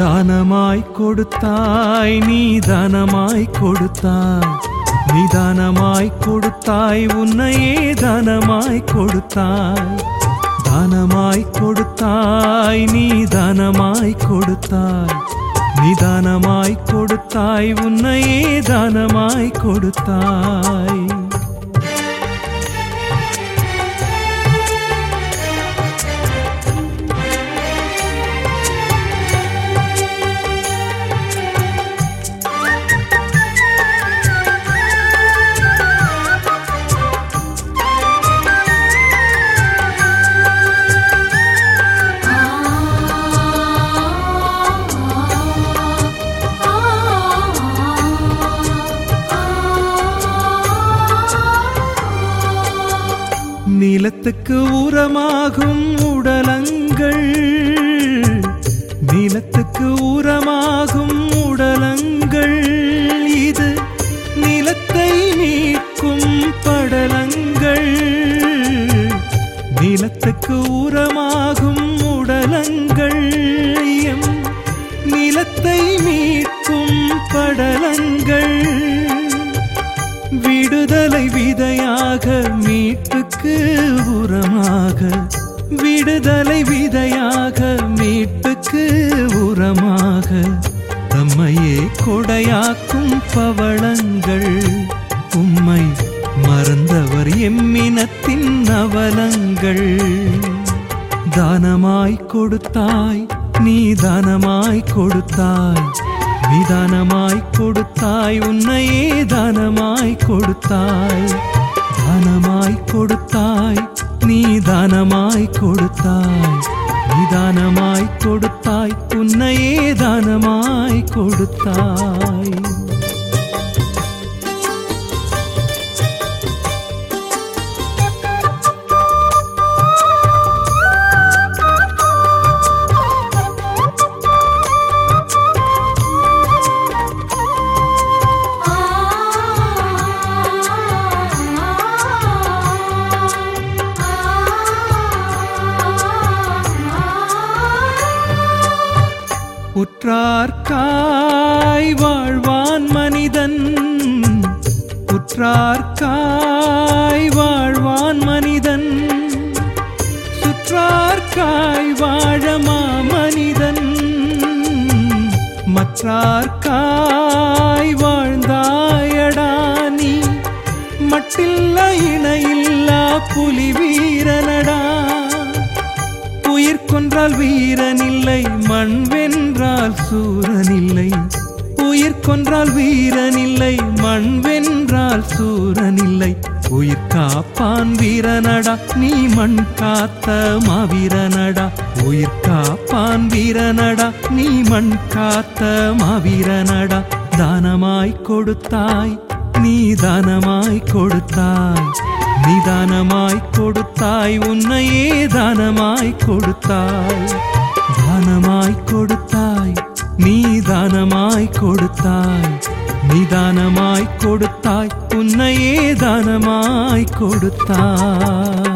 தானமாய் கொடுத்தாய் நீ தானமாய் கொடுத்தாய் நிதானமாய் கொடுத்தாய் உன்னையே தானமாய் கொடுத்தாய் தானமாய் கொடுத்தாய் நீ தானமாய் கொடுத்தாய் நிதானமாய் கொடுத்தாய் உன்னையே தானமாய் கொடுத்தாய் நிலத்துக்கு உரமாகும் உடலங்கள் நிலத்துக்கு உரமாகும் உடலங்கள் இது நிலத்தை மீட்கும் படலங்கள் நிலத்துக்கு உரமாகும் உடலங்கள் எம் நிலத்தை மீட்கும் படலங்கள் விடுதலை விதையாக மீட்புக்கு உரமாக விடுதலை விதையாக மீட்புக்கு உரமாக தம்மையே கொடையாக்கும் பவளங்கள் உம்மை மறந்தவர் எம்மினத்தின் அவலங்கள் தானமாய் கொடுத்தாய் நீ தானமாய் கொடுத்தாய் நிதானமாய் கொடுத்தாய் உன்னையே தானமாய் கொடுத்தாய் தானமாய் கொடுத்தாய் நீ தானமாய் கொடுத்தாய் நிதானமாய் கொடுத்தாய் உன்னையே தானமாய் கொடுத்தாய் உற்றார்க்காய் வாழ்வான் மனிதன் உற்றார்க்காய் வாழ்வான் மனிதன் சுற்றார்க்காய் வாழமா மனிதன் மற்றார்க்காய் வாழ்ந்தாயடா நீ மட்டில்லா இணையில்லா புலி வீரனடா உயிர் கொன்றால் வீரனில்லை மண் வென்றால் சூரனில்லை உயிர் கொன்றால் வீரனில்லை மண் வென்றால் சூரனில்லை உயிர் காப்பான் வீரனடா நீ மண் காத்த மாவீரனடா உயிர் காப்பான் வீரனடா நீ மண் காத்த மாவீரனடா தானமாய் கொடுத்தாய் நீ தானமாய் கொடுத்தாய் நிதானமாய் கொடுத்தாய் உன்னையே தானமாய் கொடுத்தாய் தானமாய் கொடுத்தாய் நீ தானமாய் கொடுத்தாய் நிதானமாய் கொடுத்தாய் உன்னையே தானமாய் கொடுத்தாய்